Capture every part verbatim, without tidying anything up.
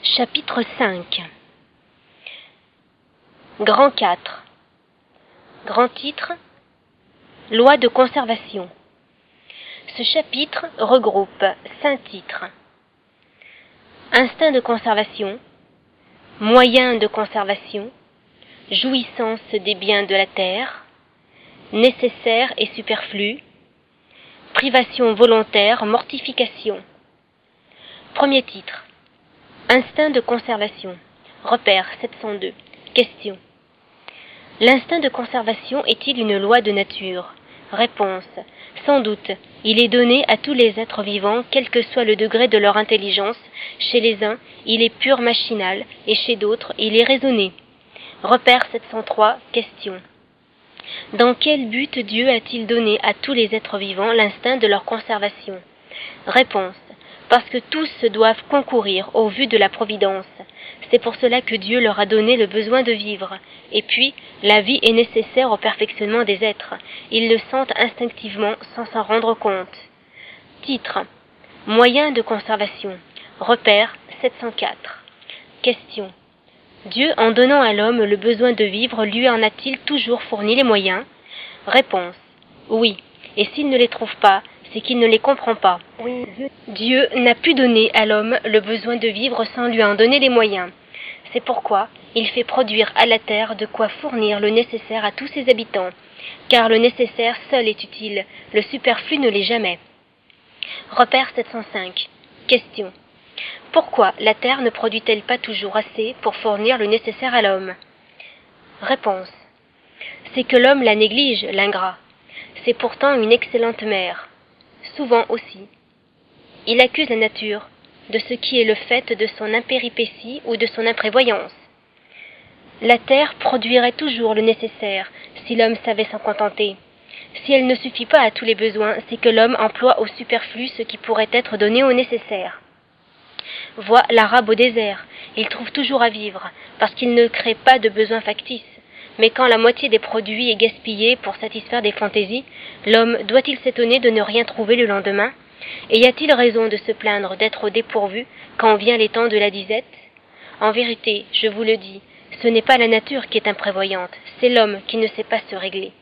Chapitre cinq. Grand quatre. Grand titre. Loi de conservation. Ce chapitre regroupe cinq titres. Instinct de conservation, moyens de conservation, jouissance des biens de la terre, nécessaire et superflu, privation volontaire, mortification. Premier titre. Instinct de conservation. Repère sept cent deux. Question. L'instinct de conservation est-il une loi de nature? Réponse. Sans doute. Il est donné à tous les êtres vivants, quel que soit le degré de leur intelligence. Chez les uns, il est pur machinal, et chez d'autres, il est raisonné. Repère sept cent trois. Question. Dans quel but Dieu a-t-il donné à tous les êtres vivants l'instinct de leur conservation? Réponse. Parce que tous doivent concourir au vu de la providence. C'est pour cela que Dieu leur a donné le besoin de vivre. Et puis, la vie est nécessaire au perfectionnement des êtres. Ils le sentent instinctivement sans s'en rendre compte. Titre. Moyens de conservation. Repère sept cent quatre. Question. Dieu, en donnant à l'homme le besoin de vivre, lui en a-t-il toujours fourni les moyens? Réponse. Oui. Et s'il ne les trouve pas, c'est qu'il ne les comprend pas. Oui, Dieu, Dieu n'a pu donner à l'homme le besoin de vivre sans lui en donner les moyens. C'est pourquoi il fait produire à la terre de quoi fournir le nécessaire à tous ses habitants, car le nécessaire seul est utile, le superflu ne l'est jamais. Repère sept cent cinq. Question. Pourquoi la terre ne produit-elle pas toujours assez pour fournir le nécessaire à l'homme? Réponse. C'est que l'homme la néglige, l'ingrat. C'est pourtant une excellente mère. Souvent aussi. Il accuse la nature de ce qui est le fait de son impéripétie ou de son imprévoyance. La terre produirait toujours le nécessaire si l'homme savait s'en contenter. Si elle ne suffit pas à tous les besoins, c'est que l'homme emploie au superflu ce qui pourrait être donné au nécessaire. Vois l'arabe au désert, il trouve toujours à vivre, parce qu'il ne crée pas de besoins factices. Mais quand la moitié des produits est gaspillée pour satisfaire des fantaisies, l'homme doit-il s'étonner de ne rien trouver le lendemain? Et y a-t-il raison de se plaindre d'être au dépourvu quand vient les temps de la disette? En vérité, je vous le dis, ce n'est pas la nature qui est imprévoyante, c'est l'homme qui ne sait pas se régler.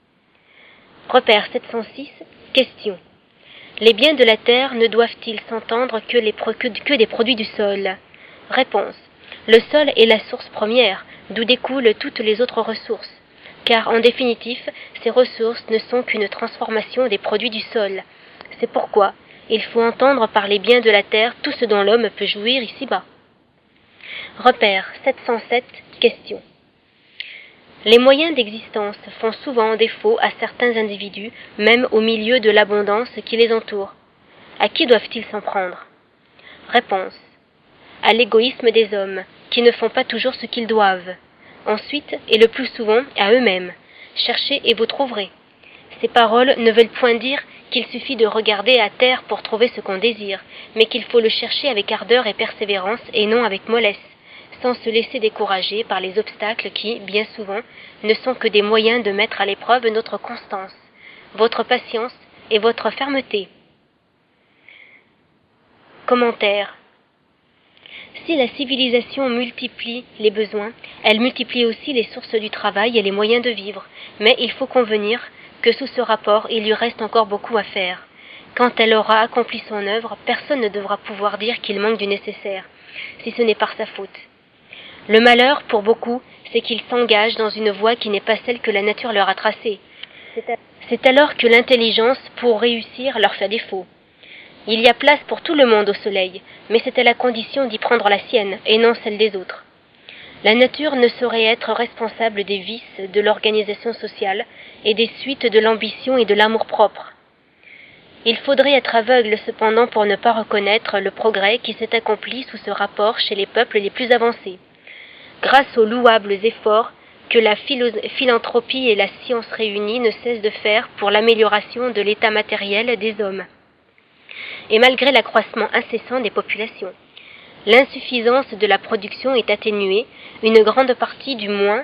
Repère sept cent six. Question. Les biens de la terre ne doivent-ils s'entendre que, les pro- que, que des produits du sol? Réponse. Le sol est la source première, d'où découlent toutes les autres ressources, car en définitif, ces ressources ne sont qu'une transformation des produits du sol. C'est pourquoi il faut entendre par les biens de la terre tout ce dont l'homme peut jouir ici-bas. Repère sept cent sept. Question. Les moyens d'existence font souvent défaut à certains individus, même au milieu de l'abondance qui les entoure. À qui doivent-ils s'en prendre? Réponse. À l'égoïsme des hommes, qui ne font pas toujours ce qu'ils doivent. Ensuite, et le plus souvent, à eux-mêmes. Cherchez et vous trouverez. Ces paroles ne veulent point dire qu'il suffit de regarder à terre pour trouver ce qu'on désire, mais qu'il faut le chercher avec ardeur et persévérance et non avec mollesse, sans se laisser décourager par les obstacles qui, bien souvent, ne sont que des moyens de mettre à l'épreuve notre constance, votre patience et votre fermeté. Commentaire. Si la civilisation multiplie les besoins, elle multiplie aussi les sources du travail et les moyens de vivre, mais il faut convenir que sous ce rapport, il lui reste encore beaucoup à faire. Quand elle aura accompli son œuvre, personne ne devra pouvoir dire qu'il manque du nécessaire, si ce n'est par sa faute. Le malheur, pour beaucoup, c'est qu'ils s'engagent dans une voie qui n'est pas celle que la nature leur a tracée. C'est alors que l'intelligence, pour réussir, leur fait défaut. Il y a place pour tout le monde au soleil, mais c'est à la condition d'y prendre la sienne, et non celle des autres. La nature ne saurait être responsable des vices de l'organisation sociale et des suites de l'ambition et de l'amour-propre. Il faudrait être aveugle cependant pour ne pas reconnaître le progrès qui s'est accompli sous ce rapport chez les peuples les plus avancés, grâce aux louables efforts que la philo- philanthropie et la science réunies ne cessent de faire pour l'amélioration de l'état matériel des hommes, et malgré l'accroissement incessant des populations. L'insuffisance de la production est atténuée, une grande partie du moins,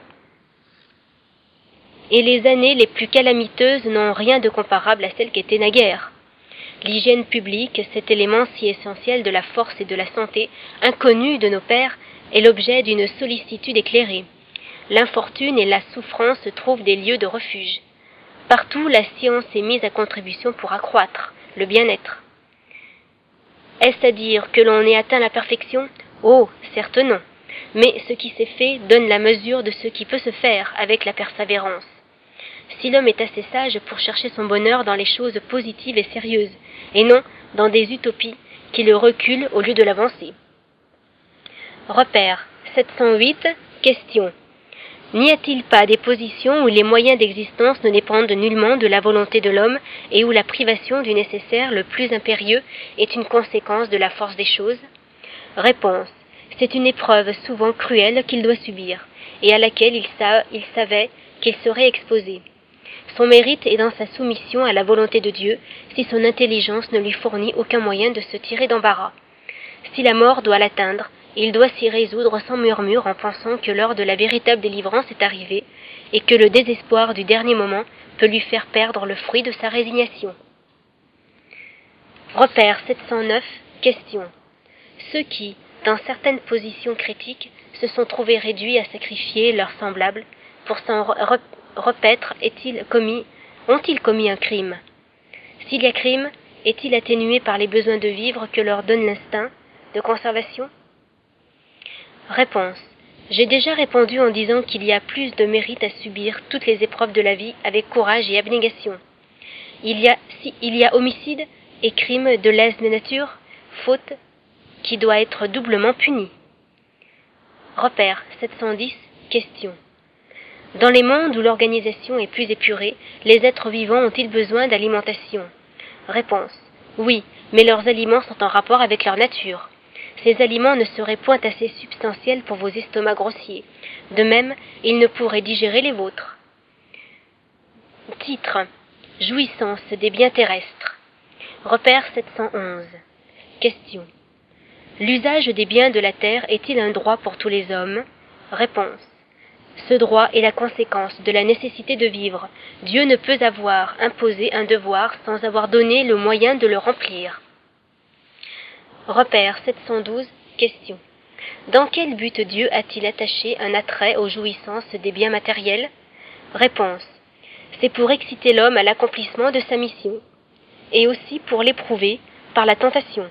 et les années les plus calamiteuses n'ont rien de comparable à celles qu'étaient naguère. L'hygiène publique, cet élément si essentiel de la force et de la santé, inconnu de nos pères, est l'objet d'une sollicitude éclairée. L'infortune et la souffrance trouvent des lieux de refuge. Partout, la science est mise à contribution pour accroître le bien-être. Est-ce à dire que l'on ait atteint la perfection? Oh, certes non. Mais ce qui s'est fait donne la mesure de ce qui peut se faire avec la persévérance. Si l'homme est assez sage pour chercher son bonheur dans les choses positives et sérieuses, et non dans des utopies qui le reculent au lieu de l'avancer. Repère sept cent huit. Question. N'y a-t-il pas des positions où les moyens d'existence ne dépendent nullement de la volonté de l'homme et où la privation du nécessaire le plus impérieux est une conséquence de la force des choses? Réponse. C'est une épreuve souvent cruelle qu'il doit subir, et à laquelle il, sa- il savait qu'il serait exposé. Son mérite est dans sa soumission à la volonté de Dieu, si son intelligence ne lui fournit aucun moyen de se tirer d'embarras. Si la mort doit l'atteindre, il doit s'y résoudre sans murmure en pensant que l'heure de la véritable délivrance est arrivée, et que le désespoir du dernier moment peut lui faire perdre le fruit de sa résignation. Repère sept cent neuf. Question. Ceux qui, dans certaines positions critiques, se sont trouvés réduits à sacrifier leurs semblables, pour s'en re- repaître, est-il commis, ont-ils commis un crime? S'il y a crime, est-il atténué par les besoins de vivre que leur donne l'instinct de conservation? Réponse. J'ai déjà répondu en disant qu'il y a plus de mérite à subir toutes les épreuves de la vie avec courage et abnégation. Il y a, si, il y a homicide et crime de lèse nature, faute qui doit être doublement punie. Repère sept cent dix. Question. Dans les mondes où l'organisation est plus épurée, les êtres vivants ont-ils besoin d'alimentation? Réponse. Oui, mais leurs aliments sont en rapport avec leur nature. Ces aliments ne seraient point assez substantiels pour vos estomacs grossiers. De même, ils ne pourraient digérer les vôtres. Titre. Jouissance des biens terrestres. Repère sept cent onze. Question. L'usage des biens de la terre est-il un droit pour tous les hommes? Réponse. Ce droit est la conséquence de la nécessité de vivre. Dieu ne peut avoir imposé un devoir sans avoir donné le moyen de le remplir. Repère sept cent douze. Question. Dans quel but Dieu a-t-il attaché un attrait aux jouissances des biens matériels? Réponse. C'est pour exciter l'homme à l'accomplissement de sa mission, et aussi pour l'éprouver par la tentation.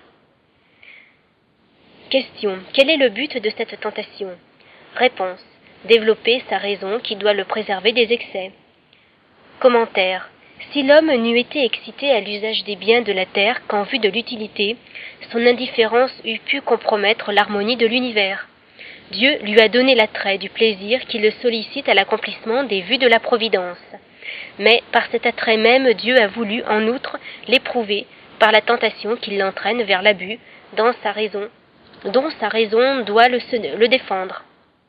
Question. Quel est le but de cette tentation? Réponse. Développer sa raison qui doit le préserver des excès. Commentaire. Si l'homme n'eût été excité à l'usage des biens de la terre qu'en vue de l'utilité, son indifférence eût pu compromettre l'harmonie de l'univers. Dieu lui a donné l'attrait du plaisir qui le sollicite à l'accomplissement des vues de la providence. Mais par cet attrait même, Dieu a voulu, en outre, l'éprouver par la tentation qui l'entraîne vers l'abus, dans sa raison, dont sa raison doit le, le défendre.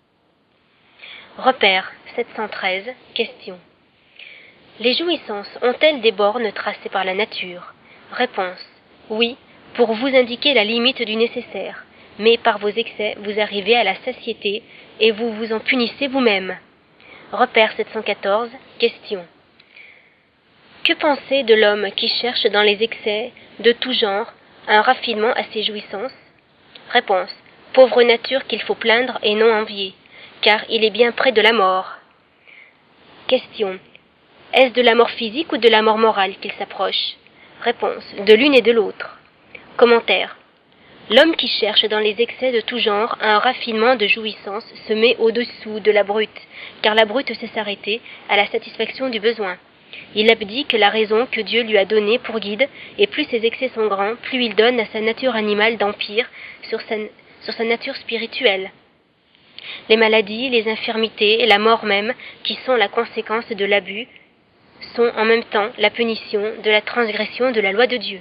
Repère sept cent treize. Question. Les jouissances ont-elles des bornes tracées par la nature? Réponse. Oui, pour vous indiquer la limite du nécessaire, mais par vos excès vous arrivez à la satiété et vous vous en punissez vous-même. Repère sept cent quatorze. Question. Que penser de l'homme qui cherche dans les excès de tout genre un raffinement à ses jouissances? Réponse. Pauvre nature qu'il faut plaindre et non envier, car il est bien près de la mort. Question. Est-ce de la mort physique ou de la mort morale qu'il s'approche? Réponse. De l'une et de l'autre. Commentaire. L'homme qui cherche dans les excès de tout genre un raffinement de jouissance se met au-dessous de la brute, car la brute sait s'arrêter à la satisfaction du besoin. Il abdique la raison que Dieu lui a donnée pour guide, et plus ses excès sont grands, plus il donne à sa nature animale d'empire sur sa, sur sa nature spirituelle. Les maladies, les infirmités et la mort même, qui sont la conséquence de l'abus, sont en même temps la punition de la transgression de la loi de Dieu.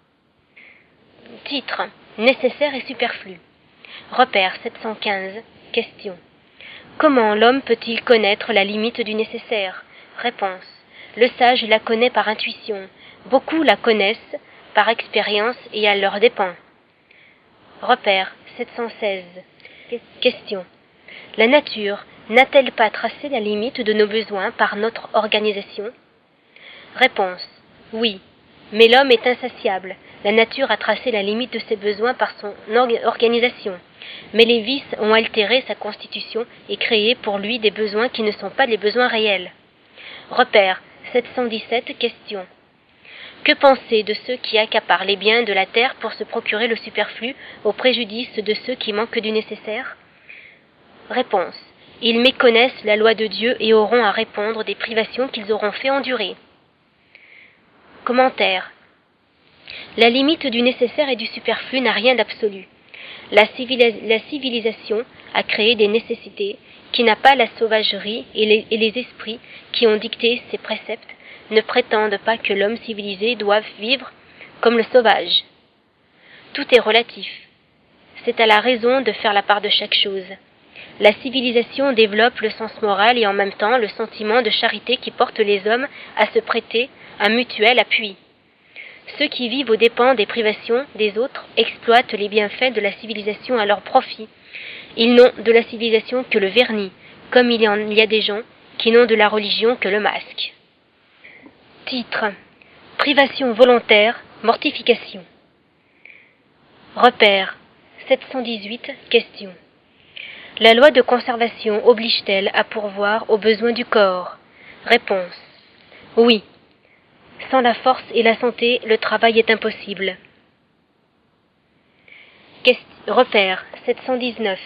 Titre. Nécessaire et superflu. Repère sept cent quinze. Question. Comment l'homme peut-il connaître la limite du nécessaire? Réponse. Le sage la connaît par intuition. Beaucoup la connaissent par expérience et à leurs dépens. Repère sept cent seize. Question. La nature n'a-t-elle pas tracé la limite de nos besoins par notre organisation? Réponse. Oui, Mais l'homme est insatiable. La nature a tracé la limite de ses besoins par son orga- organisation. Mais les vices ont altéré sa constitution et créé pour lui des besoins qui ne sont pas les besoins réels. Repère sept cent dix-sept. Question. Que penser de ceux qui accaparent les biens de la terre pour se procurer le superflu au préjudice de ceux qui manquent du nécessaire? Réponse. Ils méconnaissent la loi de Dieu et auront à répondre des privations qu'ils auront fait endurer. Commentaire. La limite du nécessaire et du superflu n'a rien d'absolu. La, civila- la civilisation a créé des nécessités qui n'a pas la sauvagerie et les, et les esprits qui ont dicté ces préceptes ne prétendent pas que l'homme civilisé doive vivre comme le sauvage. Tout est relatif. C'est à la raison de faire la part de chaque chose. La civilisation développe le sens moral et en même temps le sentiment de charité qui porte les hommes à se prêter un mutuel appui. Ceux qui vivent aux dépens des privations des autres exploitent les bienfaits de la civilisation à leur profit. Ils n'ont de la civilisation que le vernis, comme il y, en, il y a des gens qui n'ont de la religion que le masque. Titre. Privation volontaire, mortification. Repère. sept cent dix-huit. Question. La loi de conservation oblige-t-elle à pourvoir aux besoins du corps? Réponse. Oui. Sans la force et la santé, le travail est impossible. Question. Repère. sept cent dix-neuf.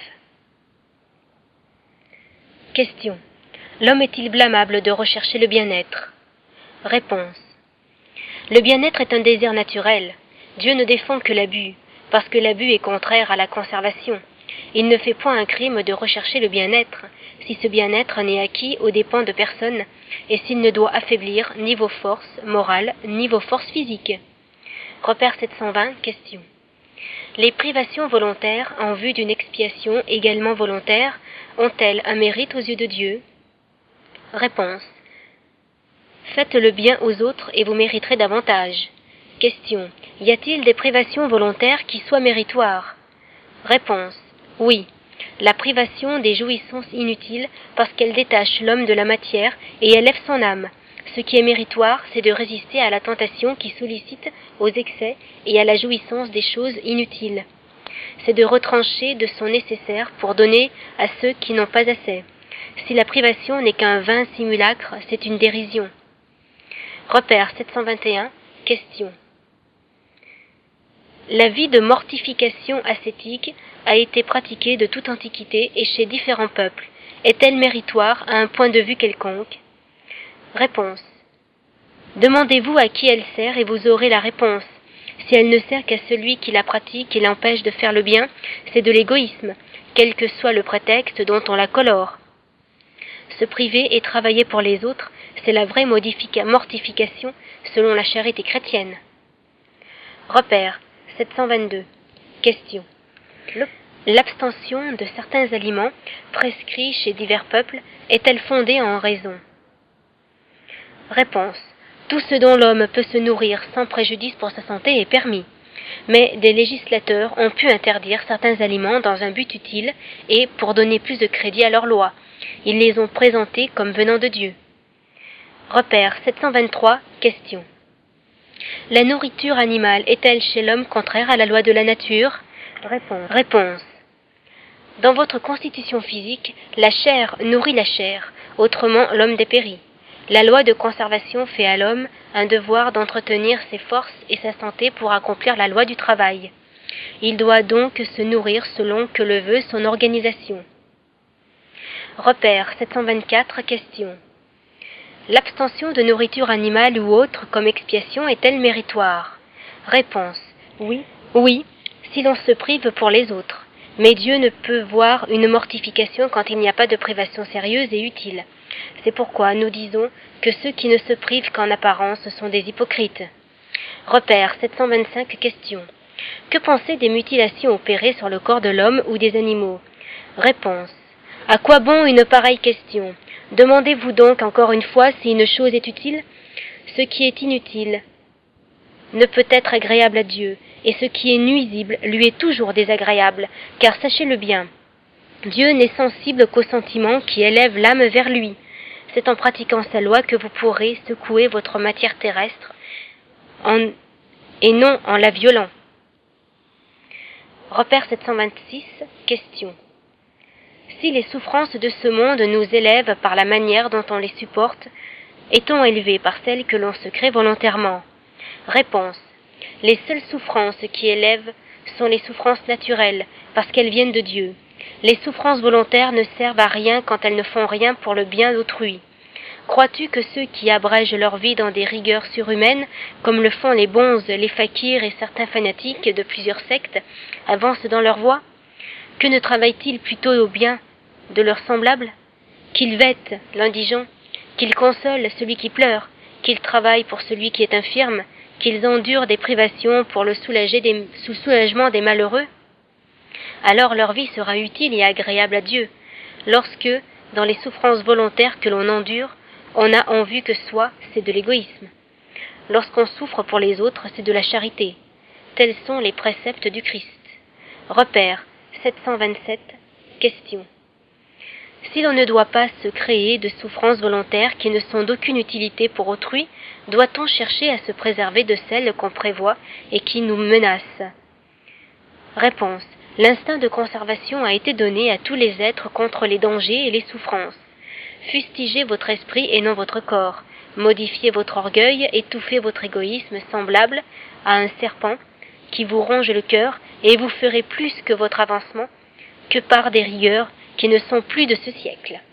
Question. L'homme est-il blâmable de rechercher le bien-être? Réponse. Le bien-être est un désir naturel. Dieu ne défend que l'abus, parce que l'abus est contraire à la conservation. Il ne fait point un crime de rechercher le bien-être, si ce bien-être n'est acquis aux dépens de personne, et s'il ne doit affaiblir ni vos forces morales, ni vos forces physiques. Repère sept cent vingt. Question. Les privations volontaires en vue d'une expiation également volontaire ont-elles un mérite aux yeux de Dieu? Réponse. Faites le bien aux autres et vous mériterez davantage. Question. Y a-t-il des privations volontaires qui soient méritoires? Réponse. Oui. La privation des jouissances inutiles parce qu'elle détache l'homme de la matière et élève son âme. Ce qui est méritoire, c'est de résister à la tentation qui sollicite aux excès et à la jouissance des choses inutiles. C'est de retrancher de son nécessaire pour donner à ceux qui n'ont pas assez. Si la privation n'est qu'un vain simulacre, c'est une dérision. Repère sept cent vingt et un. Question. La vie de mortification ascétique a été pratiquée de toute antiquité et chez différents peuples. Est-elle méritoire à un point de vue quelconque? Réponse. Demandez-vous à qui elle sert et vous aurez la réponse. Si elle ne sert qu'à celui qui la pratique et l'empêche de faire le bien, c'est de l'égoïsme, quel que soit le prétexte dont on la colore. Se priver et travailler pour les autres, c'est la vraie modifica- mortification selon la charité chrétienne. Repère sept cent vingt-deux. Question. L'abstention de certains aliments prescrits chez divers peuples est-elle fondée en raison? Réponse. Tout ce dont l'homme peut se nourrir sans préjudice pour sa santé est permis. Mais des législateurs ont pu interdire certains aliments dans un but utile et pour donner plus de crédit à leurs lois. Ils les ont présentés comme venant de Dieu. Repère sept cent vingt-trois. Question. La nourriture animale est-elle chez l'homme contraire à la loi de la nature? Réponse. Réponse. Dans votre constitution physique, la chair nourrit la chair, autrement l'homme dépérit. La loi de conservation fait à l'homme un devoir d'entretenir ses forces et sa santé pour accomplir la loi du travail. Il doit donc se nourrir selon que le veut son organisation. Repère sept cent vingt-quatre. Question. L'abstention de nourriture animale ou autre comme expiation est-elle méritoire? Réponse. Oui. Oui, si l'on se prive pour les autres. Mais Dieu ne peut voir une mortification quand il n'y a pas de privation sérieuse et utile. C'est pourquoi nous disons que ceux qui ne se privent qu'en apparence sont des hypocrites. Repère sept cent vingt-cinq. Question. Que penser des mutilations opérées sur le corps de l'homme ou des animaux? Réponse. À quoi bon une pareille question? Demandez-vous donc encore une fois si une chose est utile? Ce qui est inutile ne peut être agréable à Dieu, et ce qui est nuisible lui est toujours désagréable, car sachez-le bien, Dieu n'est sensible qu'aux sentiments qui élèvent l'âme vers lui. C'est en pratiquant sa loi que vous pourrez secouer votre matière terrestre en, et non en la violant. Repère sept cent vingt-six. Question. Si les souffrances de ce monde nous élèvent par la manière dont on les supporte, est-on élevé par celles que l'on se crée volontairement? Réponse. Les seules souffrances qui élèvent sont les souffrances naturelles, parce qu'elles viennent de Dieu. Les souffrances volontaires ne servent à rien quand elles ne font rien pour le bien d'autrui. Crois-tu que ceux qui abrègent leur vie dans des rigueurs surhumaines, comme le font les bonzes, les fakirs et certains fanatiques de plusieurs sectes, avancent dans leur voie? Que ne travaillent-ils plutôt au bien de leurs semblables? Qu'ils vêtent l'indigent, qu'ils consolent celui qui pleure, qu'ils travaillent pour celui qui est infirme, qu'ils endurent des privations pour le soulager des, sous soulagement des malheureux? Alors leur vie sera utile et agréable à Dieu, lorsque, dans les souffrances volontaires que l'on endure, on a en vue que soi, c'est de l'égoïsme. Lorsqu'on souffre pour les autres, c'est de la charité. Tels sont les préceptes du Christ. Repère sept cent vingt-sept. Question. Si l'on ne doit pas se créer de souffrances volontaires qui ne sont d'aucune utilité pour autrui, doit-on chercher à se préserver de celles qu'on prévoit et qui nous menacent? Réponse. L'instinct de conservation a été donné à tous les êtres contre les dangers et les souffrances. Fustigez votre esprit et non votre corps. Modifiez votre orgueil, étouffez votre égoïsme semblable à un serpent qui vous ronge le cœur, et vous ferez plus que votre avancement que par des rigueurs qui ne sont plus de ce siècle.